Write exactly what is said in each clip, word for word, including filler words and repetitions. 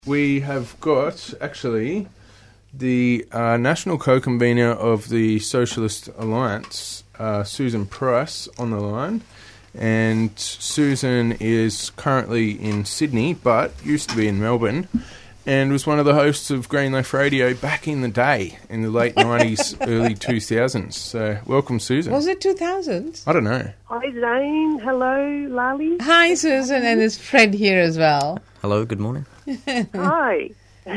We have got, actually, the uh, national co-convener of the Socialist Alliance, uh, Susan Price, on the line. And Susan is currently in Sydney, but used to be in Melbourne, and was one of the hosts of Greenleaf Radio back in the day, in the late nineties, early two thousands. So, welcome, Susan. Was it two thousands? I don't know. Hi, Zane. Hello, Lali. Hi, Susan, and there's Fred here as well. Hello, good morning. Hi.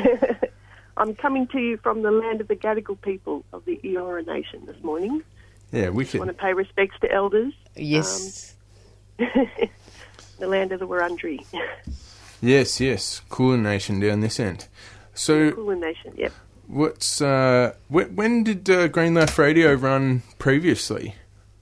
I'm coming to you from the land of the Gadigal people of the Eora Nation this morning. Yeah, I wicked. want to pay respects to elders. Yes. Um, the land of the Wurundjeri. Yes, yes. Kulin Nation down this end. So, Kulin Nation, yep. what's uh, wh- when did uh, Greenleaf Radio run previously?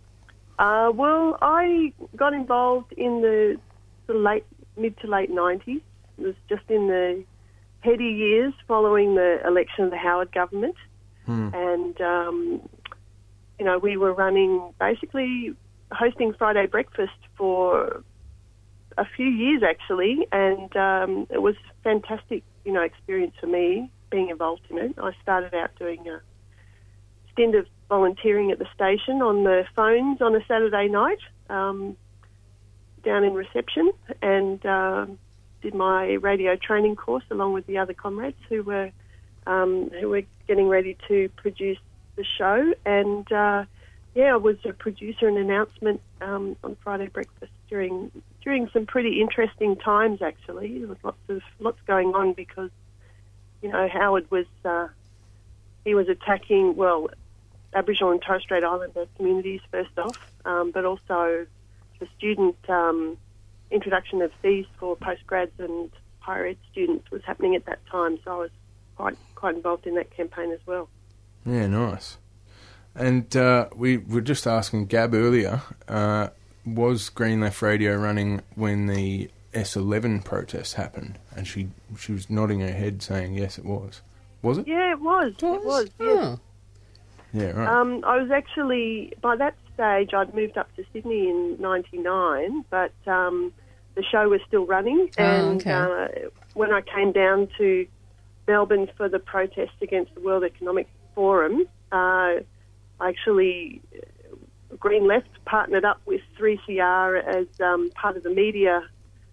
Uh, well, I got involved in the, the late, mid to late nineties. It was just in the heady years following the election of the Howard government. Hmm. And, um, you know, we were running, basically hosting Friday breakfast for a few years, actually, and um, it was a fantastic, you know, experience for me being involved in it. I started out doing a stint of volunteering at the station on the phones on a Saturday night um, down in reception, and uh, did my radio training course along with the other comrades who were um, who were getting ready to produce the show. And uh, yeah, I was a producer and announcement um, on Friday breakfast during during some pretty interesting times. Actually, there was lots of lots going on because you know Howard was uh, he was attacking well Aboriginal and Torres Strait Islander communities first off, um, but also the student um, introduction of fees for postgrads and higher ed students was happening at that time. So I was quite quite involved in that campaign as well. Yeah, nice. And uh, we were just asking Gab earlier, uh, was Greenleaf Radio running when the S eleven protest happened? And she she was nodding her head saying, yes, it was. Was it? Yeah, it was. It was? It was, yes. Oh. Yeah, right. Um, I was actually, by that stage, I'd moved up to Sydney in ninety-nine, but um, the show was still running. Oh, And okay. uh, when I came down to Melbourne for the protest against the World Economic Forum, uh, I actually, Green Left partnered up with three C R as um, part of the media,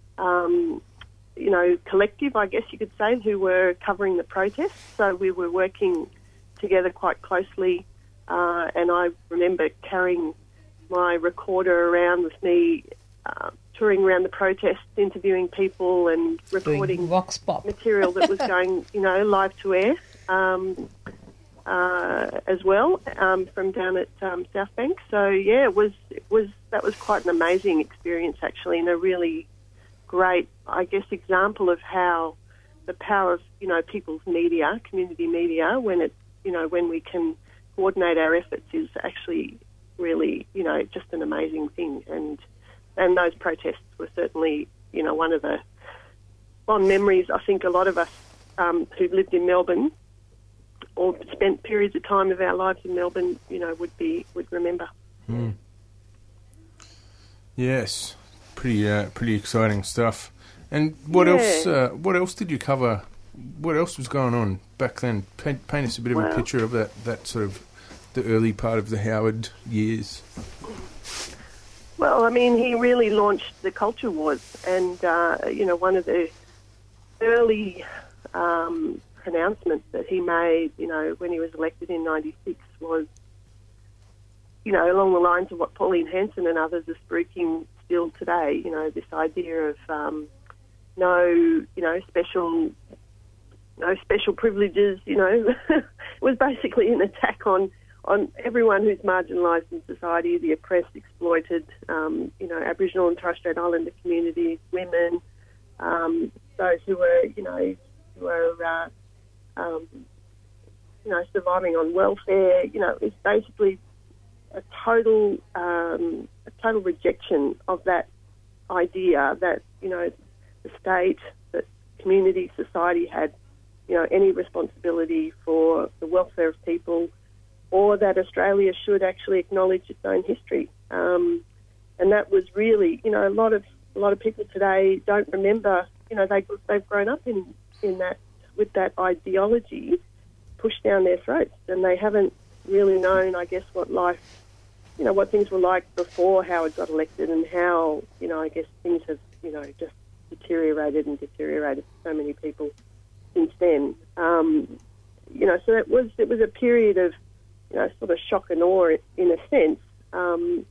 um, you know, collective, I guess you could say, who were covering the protest. So we were working together quite closely, uh, and I remember carrying my recorder around with me, uh, touring around the protests, interviewing people and recording Vox Pop. material that was going, you know, live to air. Um, Uh, as well um, from down at um, South Bank. So yeah, it was it was that was quite an amazing experience actually, and a really great, I guess, example of how the power of you know people's media, community media, when it you know when we can coordinate our efforts, is actually really you know just an amazing thing. And and those protests were certainly you know one of the fond memories I think a lot of us um, who've lived in Melbourne or spent periods of time of our lives in Melbourne, you know, would be would remember. Mm. Yes, pretty uh, pretty exciting stuff. And what Yeah. else? Uh, what else did you cover? What else was going on back then? Paint, paint us a bit of Well- a picture of that, that sort of the early part of the Howard years. Well, I mean, he really launched the culture wars, and uh, you know, one of the early um, pronouncements that he made, you know, when he was elected in ninety-six was, you know, along the lines of what Pauline Hanson and others are spruiking still today, you know, this idea of um, no, you know, special, no special privileges, you know. It was basically an attack on, on everyone who's marginalised in society, the oppressed, exploited, um, you know, Aboriginal and Torres Strait Islander communities, women, um, those who were, you know, who are, uh, Um, you know, surviving on welfare. You know, it's basically a total, um, a total rejection of that idea that you know the state, that community, society had, you know, any responsibility for the welfare of people, or that Australia should actually acknowledge its own history. Um, and that was really, you know, a lot of a lot of people today don't remember. You know, they they've grown up in in that with that ideology pushed down their throats, and they haven't really known, I guess, what life, you know, what things were like before Howard got elected, and how, you know, I guess things have, you know, just deteriorated and deteriorated for so many people since then. Um, you know, so it was it was a period of, you know, sort of shock and awe in a sense. Um,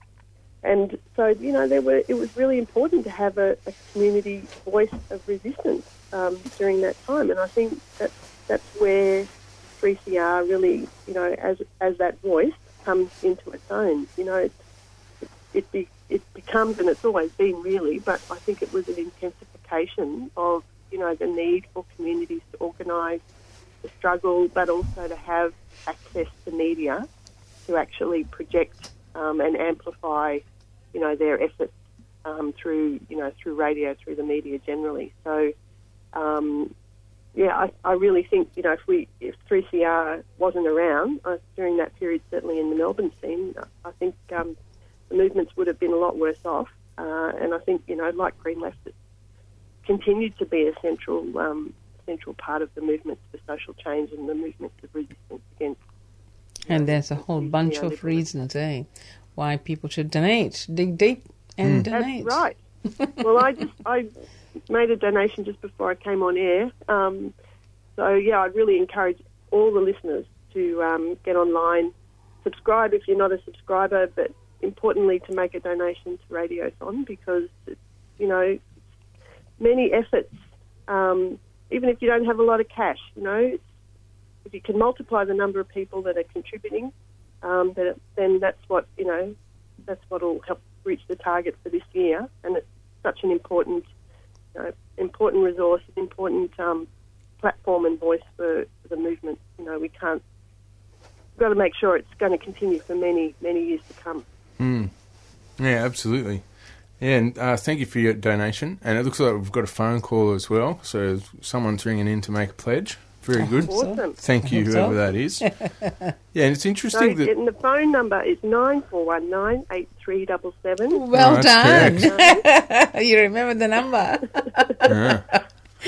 and so, you know, there were it was really important to have a, a community voice of resistance um, during that time, and I think that that's where three C R really, you know, as as that voice comes into its own. You know, it it, be, it becomes, and it's always been really, but I think it was an intensification of, you know, the need for communities to organise, to struggle, but also to have access to media to actually project um, and amplify, you know, their efforts um, through, you know, through radio, through the media generally. So, um, yeah, I, I really think, you know, if we if three C R wasn't around uh, during that period, certainly in the Melbourne scene, I think um, the movements would have been a lot worse off. Uh, and I think, you know, like Green Left, it continued to be a central um, central part of the movements for social change and the movements of resistance against. And there's a whole bunch of reasons, eh, why people should donate, dig deep and Mm. donate. That's right. Well, I just I made a donation just before I came on air. Um, so yeah, I'd really encourage all the listeners to um, get online, subscribe if you're not a subscriber, but importantly to make a donation to Radiothon, because it's, you know, many efforts. Um, even if you don't have a lot of cash, you know, if you can multiply the number of people that are contributing, um, that, then that's what, you know, that's what will help reach the target for this year. And it's such an important, you know, important resource, an important um, platform and voice for, for the movement. You know, we can't, we've got to make sure it's going to continue for many, many years to come. Mm. Yeah, absolutely. Yeah, and uh, thank you for your donation. And it looks like we've got a phone call as well, so someone's ringing in to make a pledge. Very good. Awesome. Thank you, I hope whoever so. that is. Yeah, and it's So, interesting that... and the phone number is nine four one nine, eight three seven seven. Well Oh, done. that's You remember the number. Yeah.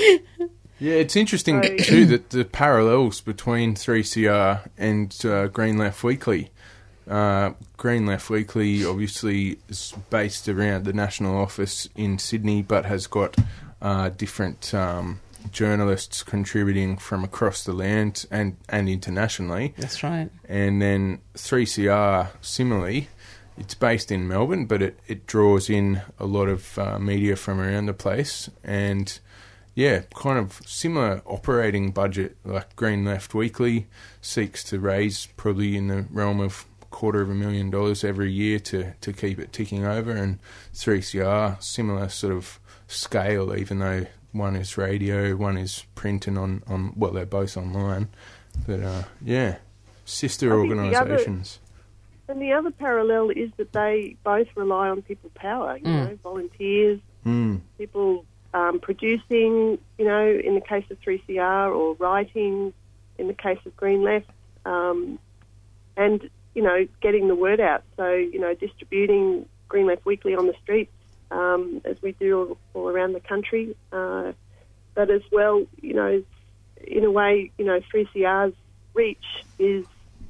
Yeah, it's interesting So- too that the parallels between three C R and uh, Green Left Weekly. Uh, Green Left Weekly obviously is based around the national office in Sydney, but has got uh, different um, journalists contributing from across the land and, and internationally. That's right. And then three C R, similarly, it's based in Melbourne, but it, it draws in a lot of uh, media from around the place. And, yeah, kind of similar operating budget, like Green Left Weekly seeks to raise probably in the realm of a quarter of a million dollars every year to, to keep it ticking over. And three C R, similar sort of scale, even though one is radio, one is print and on, on well, they're both online. But, uh, yeah, sister I think the other- organisations. And the other parallel is that they both rely on people power, you Mm. know, volunteers, Mm. people um, producing, you know, in the case of three C R, or writing in the case of Green Left, um, and, you know, getting the word out. So, you know, distributing Green Left Weekly on the streets, um, as we do all, all around the country. Uh, but as well, you know, in a way, you know, three C R's reach is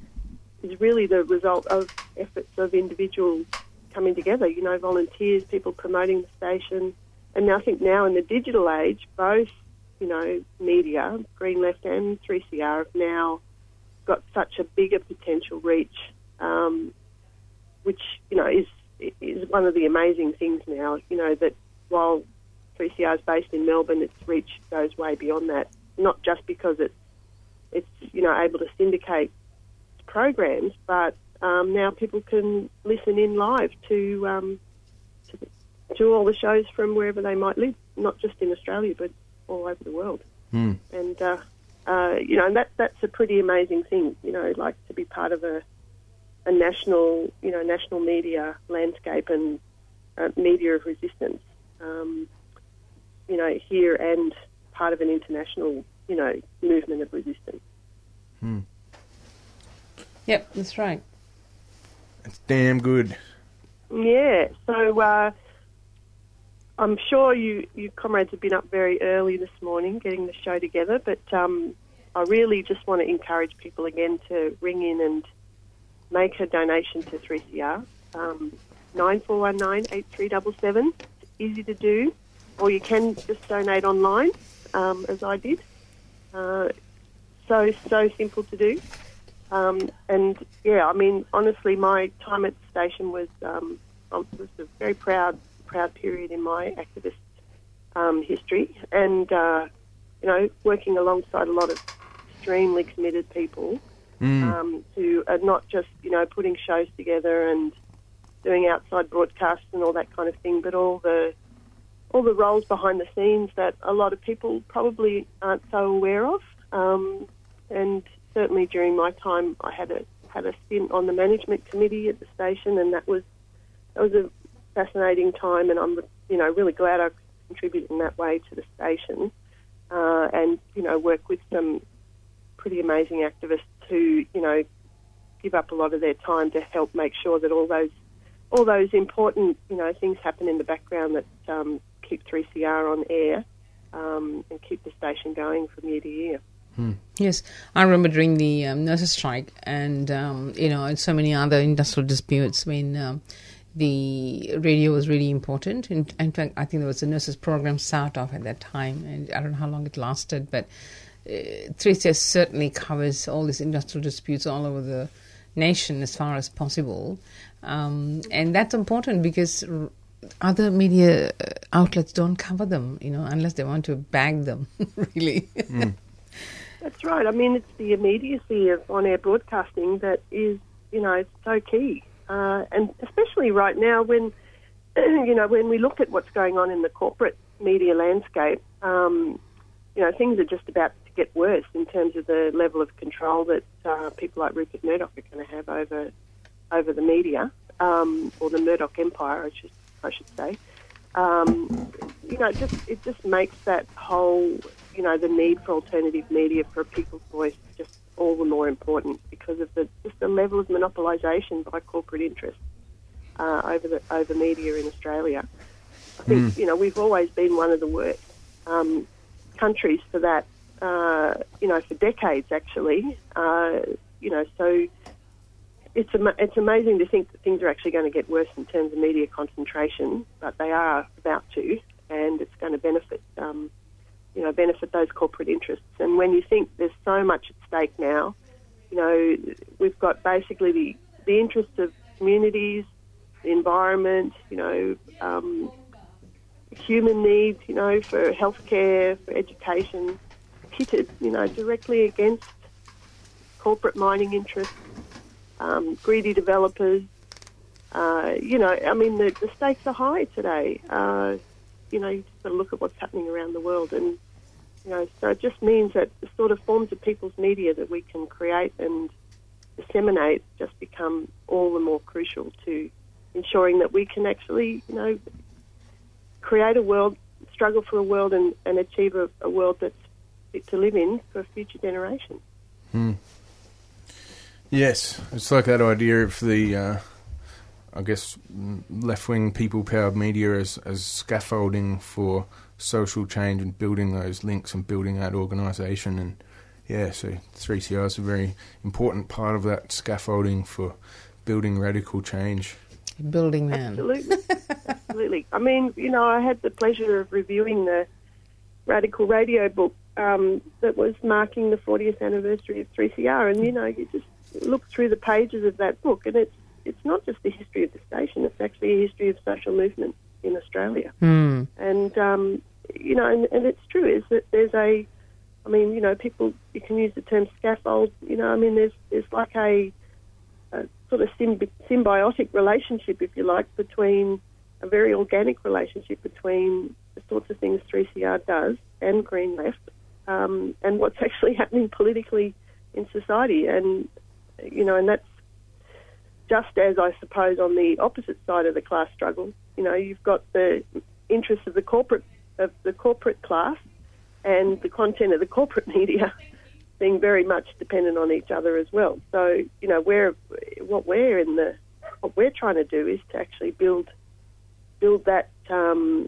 is really the result of efforts of individuals coming together, you know, volunteers, people promoting the station. And I think now in the digital age, both, you know, media, Green Left and three C R, have now got such a bigger potential reach, um, which, you know, is is one of the amazing things now, you know, that while three C R is based in Melbourne, its reach goes way beyond that, not just because it's, it's you know, able to syndicate programs, but um, now people can listen in live to, um, to to all the shows from wherever they might live, not just in Australia, but all over the world. Mm. And, uh, uh, you know, and that, that's a pretty amazing thing, you know, like to be part of a, a national, you know, national media landscape and uh, media of resistance, um, you know, here and part of an international, you know, movement of resistance. Mm. Yep, that's right. It's damn good. Yeah, so uh, I'm sure you, you comrades have been up very early this morning getting the show together, but um, I really just want to encourage people again to ring in and make a donation to three C R. Um, nine four one nine, eight three seven seven. It's easy to do, or you can just donate online, um, as I did. Uh, so, so simple to do. Um, and, yeah, I mean, honestly, my time at the station was, um, was a very proud proud period in my activist um, history, and uh, you know, working alongside a lot of extremely committed people mm. um, who are not just, you know, putting shows together and doing outside broadcasts and all that kind of thing, but all the all the roles behind the scenes that a lot of people probably aren't so aware of. Um, and certainly during my time, I had a had a stint on the management committee at the station, and that was that was a fascinating time, and I'm, you know, really glad I contributed in that way to the station, uh, and, you know, work with some pretty amazing activists who, you know, give up a lot of their time to help make sure that all those all those important, you know, things happen in the background that um, keep three C R on air um, and keep the station going from year to year. Hmm. Yes, I remember during the um, nurses' strike and, um, you know, and so many other industrial disputes when um, the radio was really important. In, in fact, I think there was a nurses program start off at that time, and I don't know how long it lasted, but uh, three C R certainly covers all these industrial disputes all over the nation as far as possible. Um, and that's important because r- other media outlets don't cover them, you know, unless they want to bag them, really. Mm. That's right. I mean, it's the immediacy of on-air broadcasting that is, you know, it's so key. Uh, and especially right now when, you know, when we look at what's going on in the corporate media landscape, um, you know, things are just about to get worse in terms of the level of control that uh, people like Rupert Murdoch are going to have over over the media, um, or the Murdoch empire, I should, I should say. Um, you know, it just, it just makes that whole, you know, the need for alternative media for a people's voice just all the more important because of the just the level of monopolisation by corporate interests uh, over the over media in Australia. I think mm. you know we've always been one of the worst um, countries for that. Uh, you know, for decades actually. Uh, you know, so it's am- it's amazing to think that things are actually going to get worse in terms of media concentration, but they are about to, and it's going to benefit. Um, you know, benefit those corporate interests. And when you think there's so much at stake now, you know, we've got basically the, the interests of communities, the environment, you know, um, human needs, you know, for healthcare, for education, pitted, you know, directly against corporate mining interests, um, greedy developers. Uh, you know, I mean, the, the stakes are high today. Uh, you know, you've just got to look at what's happening around the world. And, you know, so it just means that the sort of forms of people's media that we can create and disseminate just become all the more crucial to ensuring that we can actually, you know, create a world, struggle for a world and, and achieve a, a world that's fit to live in for future generations. Hmm. Yes, it's like that idea of the... Uh I guess left-wing people-powered media as, as scaffolding for social change and building those links and building that organisation. And yeah, so three C R is a very important part of that scaffolding for building radical change. Building man. Absolutely. Absolutely. I mean, you know, I had the pleasure of reviewing the Radical Radio book um, that was marking the fortieth anniversary of three C R, and, you know, you just look through the pages of that book and it's it's not just the history of the station, it's actually a history of social movement in Australia. Mm. And, um, you know, and, and it's true, is that there's a, I mean, you know, people, you can use the term scaffold, you know, I mean, there's there's like a, a sort of symbi- symbiotic relationship, if you like, between, a very organic relationship between the sorts of things three C R does and Green Left, um, and what's actually happening politically in society. And, you know, and that's, just as, I suppose, on the opposite side of the class struggle, you know, you've got the interests of the corporate of the corporate class and the content of the corporate media being very much dependent on each other as well. So, you know, we're what we're in the what we're trying to do is to actually build build that um,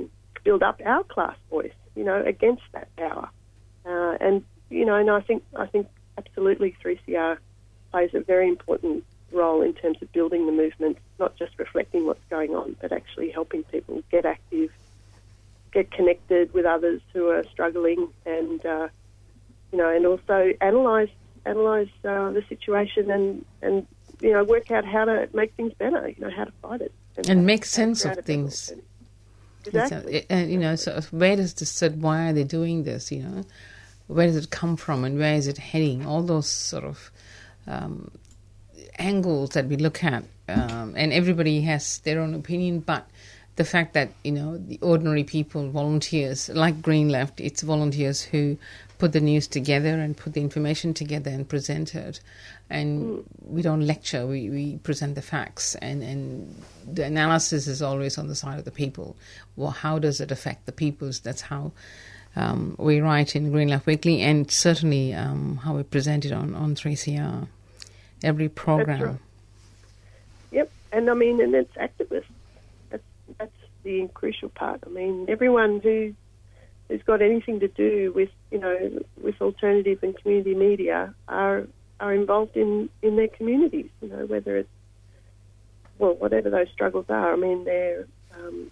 build up our class voice, you know, against that power. Uh, and, you know, and I think, I think absolutely three C R plays a very important role in terms of building the movement, not just reflecting what's going on, but actually helping people get active, get connected with others who are struggling, and uh, you know, and also analyse analyse uh, the situation and and you know, work out how to make things better. You know, how to fight it and, and make sense of things. Exactly. And you know, so where does this sit? Why are they doing this? You know, where does it come from, and where is it heading? All those sort of um, angles that we look at, um, and everybody has their own opinion, but the fact that, you know, the ordinary people, volunteers, like Green Left, it's volunteers who put the news together and put the information together and present it. And mm. we don't lecture, we, we present the facts. And, and the analysis is always on the side of the people. Well, how does it affect the peoples? That's how um, we write in Green Left Weekly, and certainly um, how we present it on, on three C R. Every program. That's right. Yep, and I mean, and it's activists. That's that's the crucial part. I mean, everyone who who's got anything to do with, you know, with alternative and community media are are involved in, in their communities. You know, whether it's, well, whatever those struggles are. I mean, they're um,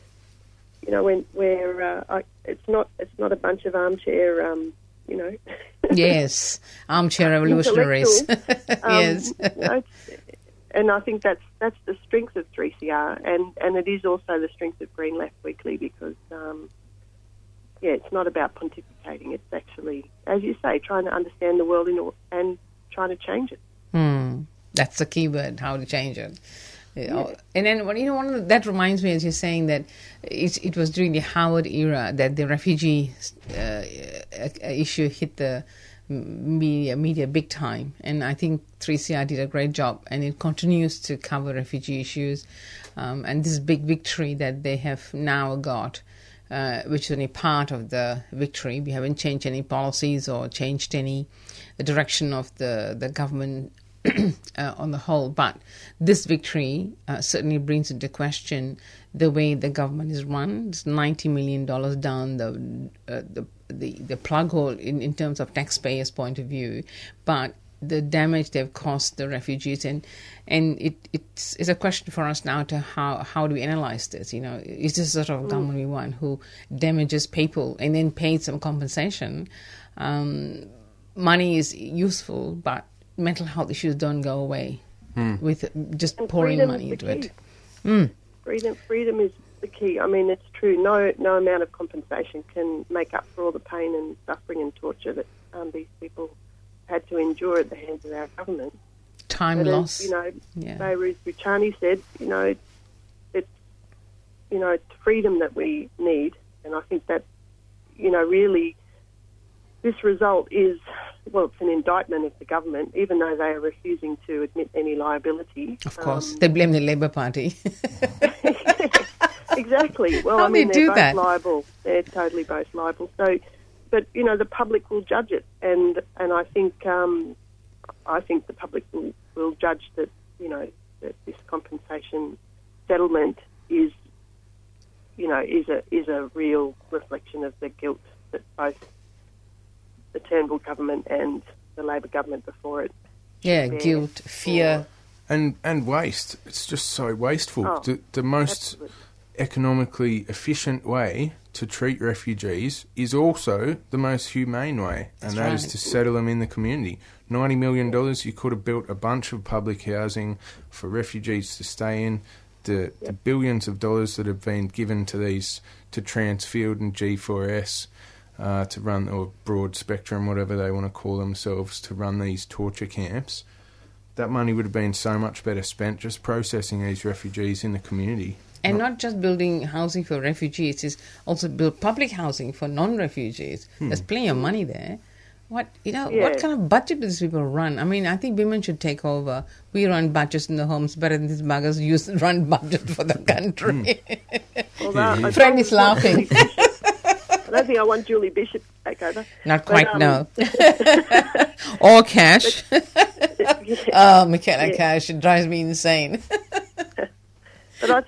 you know, when where uh, I, it's not it's not a bunch of armchair. Um, You know, yes, armchair revolutionaries. Yes, um, you know, and I think that's that's the strength of three C R, and, and it is also the strength of Green Left Weekly, because um, yeah, it's not about pontificating. It's actually, as you say, trying to understand the world in, and trying to change it. Hmm. That's the key word: how to change it. Yeah. And then, you know, one of the, that reminds me, as you're saying, that it, it was during the Howard era that the refugee uh, issue hit the media, media big time. And I think three C R did a great job, and it continues to cover refugee issues. Um, and this big victory that they have now got, uh, which is only part of the victory. We haven't changed any policies or changed any the direction of the, the government Uh, on the whole, but this victory uh, certainly brings into question the way the government is run. It's ninety million dollars down the, uh, the the the plug hole in, in terms of taxpayers' point of view, but the damage they've caused the refugees, and and it it's, it's a question for us now to how how do we analyze this? You know, is this sort of government we want who damages people and then pays some compensation? Um, money is useful, but mental health issues don't go away hmm. with just and pouring money into it. Mm. Freedom, freedom is the key. I mean, it's true. No, no amount of compensation can make up for all the pain and suffering and torture that um, these people had to endure at the hands of our government. Time but loss. As, you know, yeah. Behrouz Boochani said, you know, it's, it's you know, it's freedom that we need, and I think that, you know, really, this result is. Well, it's an indictment of the government, even though they are refusing to admit any liability. Of course. Um, they blame the Labour Party. Exactly. Well, How I mean, they they're do both that? liable. They're totally both liable. So, but, you know, the public will judge it. And and I think um, I think the public will, will judge that, you know, that this compensation settlement is, you know, is a is a real reflection of the guilt that both the Turnbull government and the Labor government before it. Yeah, guilt, fear. And and waste. It's just so wasteful. Oh, the, the most absolutely. economically efficient way to treat refugees is also the most humane way, and That's that right. is to settle them in the community. ninety million dollars, you could have built a bunch of public housing for refugees to stay in. The, Yep. the billions of dollars that have been given to these, to Transfield and G four S, Uh, to run, or Broad Spectrum, whatever they want to call themselves, to run these torture camps, that money would have been so much better spent just processing these refugees in the community. And not just building housing for refugees, it's also build public housing for non-refugees. Hmm. There's plenty of money there. What you know? Yeah. What kind of budget do these people run? I mean, I think women should take over. We run budgets in the homes better than these buggers use run budget for the country. Well, that- Yeah. I Friend don't is want laughing. Julie Bishop. I don't think I want Julie Bishop to take over. Not But, quite, um, no. Or Cash. Yeah. Oh, McKenna Yeah. Cash, it drives me insane. But I think too,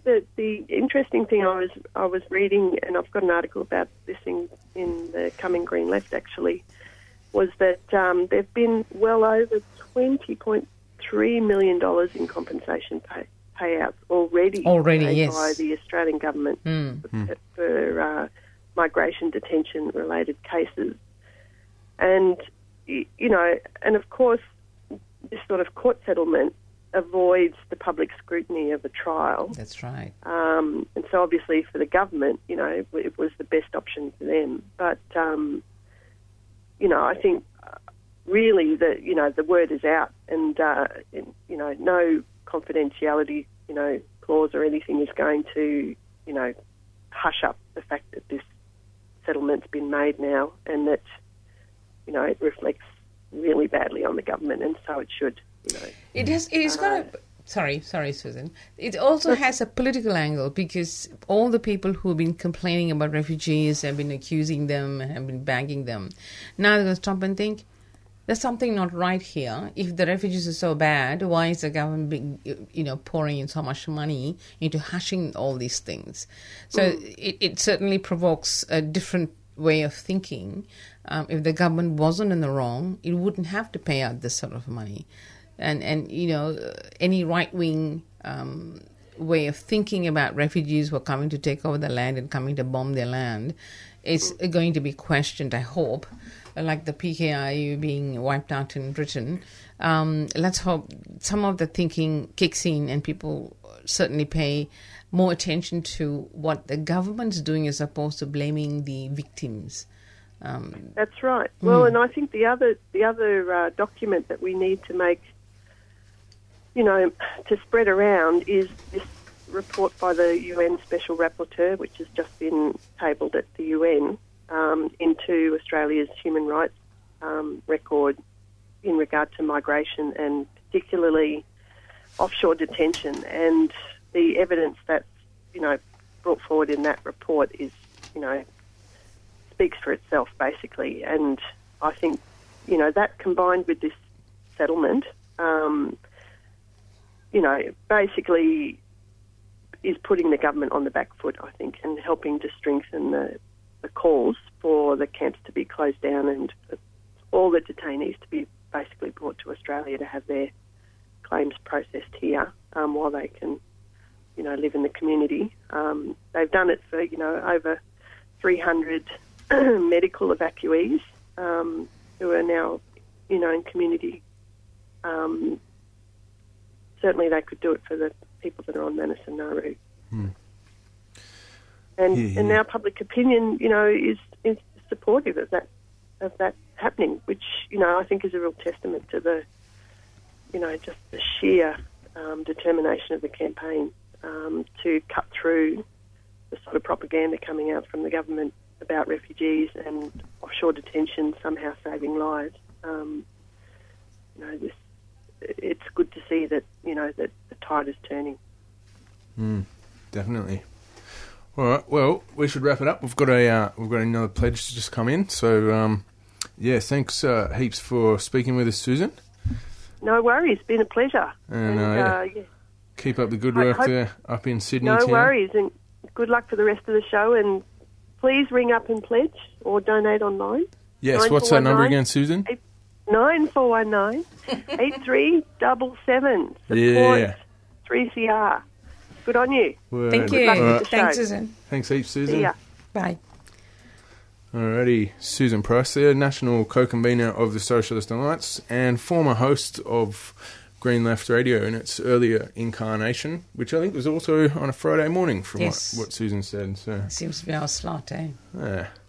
that the interesting thing I was I was reading, and I've got an article about this in, in the Coming Green Left actually, was that um, there've been well over twenty point three million dollars in compensation pay, payouts already, already paid yes. by the Australian government mm. for, for uh, migration detention related cases, and you know, and of course, this sort of court settlement avoids the public scrutiny of a trial. That's right. Um, and so obviously for the government, you know, it was the best option for them. But, um, you know, I think really that, you know, the word is out and, uh, and, you know, no confidentiality, you know, clause or anything is going to, you know, hush up the fact that this settlement's been made now and that, you know, it reflects really badly on the government, and so it should. You know. It has. It's got a. Sorry, sorry, Susan. It also has a political angle because all the people who have been complaining about refugees have been accusing them, have been bagging them. Now they're going to stop and think, there's something not right here. If the refugees are so bad, why is the government, being, you know, pouring in so much money into hushing all these things? So mm. it, it certainly provokes a different way of thinking. Um, if the government wasn't in the wrong, it wouldn't have to pay out this sort of money. And, and you know, any right-wing um, way of thinking about refugees who are coming to take over the land and coming to bomb their land is going to be questioned, I hope, like the P K I U being wiped out in Britain. Um, let's hope some of the thinking kicks in and people certainly pay more attention to what the government's doing as opposed to blaming the victims. Um, That's right. Well, mm. and I think the other the other uh, document that we need to make, you know, to spread around is this report by the U N Special Rapporteur, which has just been tabled at the U N, um, into Australia's human rights um, record in regard to migration and particularly offshore detention. And the evidence that's, you know, brought forward in that report is, you know, speaks for itself, basically. And I think, you know, that combined with this settlement, um, you know, basically is putting the government on the back foot, I think, and helping to strengthen the, the calls for the camps to be closed down and all the detainees to be basically brought to Australia to have their claims processed here um, while they can, you know, live in the community. Um, they've done it for, you know, over three hundred medical evacuees um, who are now, you know, in community. Um, certainly they could do it for the people that are on Manus and Nauru. Hmm. And yeah, yeah. and now public opinion, you know, is, is supportive of that of that happening, which, you know, I think is a real testament to the, you know, just the sheer um, determination of the campaign um, to cut through the sort of propaganda coming out from the government about refugees and offshore detention somehow saving lives. Um, you know, this, it's good to see that, you know, that the tide is turning. Mm, definitely. All right. Well, we should wrap it up. We've got a uh, we've got another pledge to just come in. So, um, yeah, thanks uh, heaps for speaking with us, Susan. No worries. Been a pleasure. And, and uh, yeah. uh, yeah. Keep up the good I work hope, there up in Sydney. No town. worries, and good luck for the rest of the show. And please ring up and pledge or donate online. Yes. What's that number again, Susan? Nine four one nine eight three double seven. Support Yeah. three C R. Good on you. Word. Thank you. Right. Thanks, Susan. Thanks heaps, Susan. See ya. Bye. Alrighty, Susan Price there, National Co-Convener of the Socialist Alliance and former host of Green Left Radio in its earlier incarnation, which I think was also on a Friday morning from Yes. what, what Susan said. So Seems to be our slot, eh? yeah.